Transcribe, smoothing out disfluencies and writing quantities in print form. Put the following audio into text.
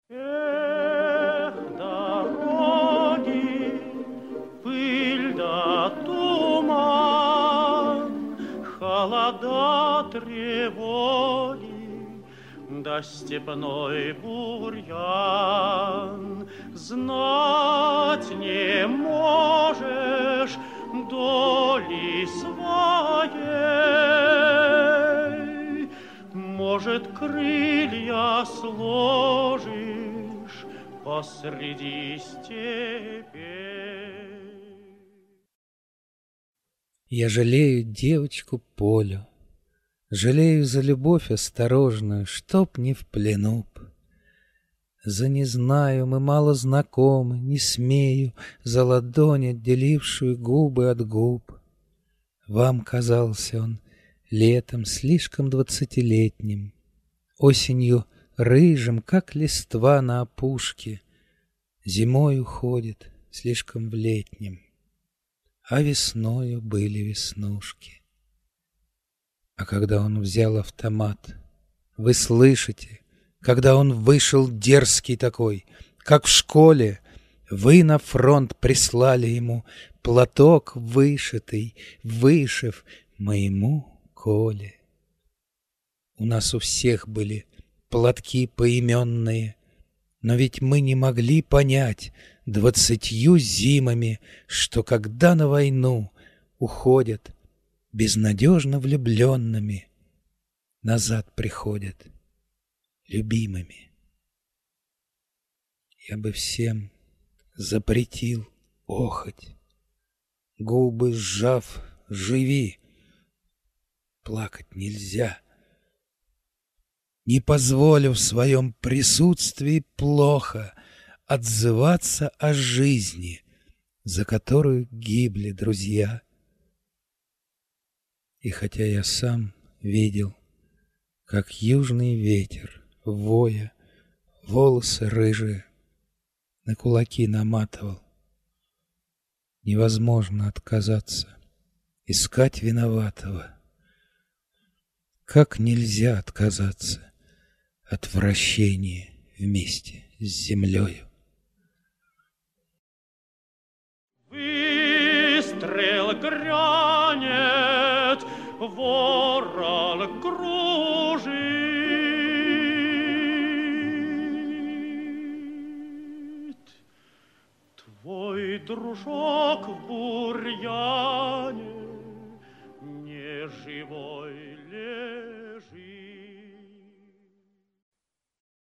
Эх, дороги, пыль да туман, холода, тревоги, да степной бурьян. Знать не можешь доли своей, может, крылья сложишь посреди степей. Я жалею девочку Полю, жалею за любовь осторожную, чтоб не в плену б. За не знаю, мы мало знакомы, не смею за ладонь, отделившую губы от губ. Вам казался он летом слишком двадцатилетним, осенью рыжим, как листва на опушке, зимой уходит слишком в летнем, а весною были веснушки. А когда он взял автомат, вы слышите, когда он вышел дерзкий такой, как в школе, вы на фронт прислали ему платок вышитый, вышив моему Коле. У нас у всех были платки поименные, но ведь мы не могли понять 20 зимами, что когда на войну уходят безнадежно влюбленными, назад приходят любимыми. Я бы всем запретил охоть, губы сжав, живи, плакать нельзя. Не позволю в своем присутствии плохо отзываться о жизни, за которую гибли друзья. И хотя я сам видел, как южный ветер, воя, волосы рыжие на кулаки наматывал, невозможно отказаться, искать виноватого. Как нельзя отказаться от вращения вместе с землею? Выстрел грянет, ворон кружит. Твой дружок в бурьяне